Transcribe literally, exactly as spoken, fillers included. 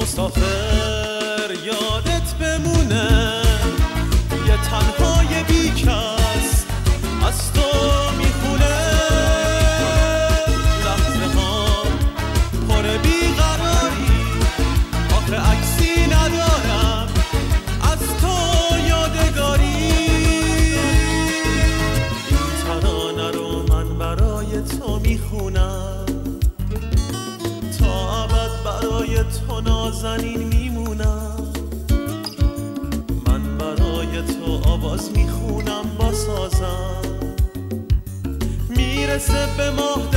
مسافر یادت بمونه، یه تنهای بیکس از تو میخونه. لحظه ها پر بیقراری، آخه عکسی ندارم از تو یادگاری. این ترانه رو من برای تو میخونم، تا ابد برای تو نازنین میمونم. من برای تو آواز میخونم با سازم، میرسه به ماه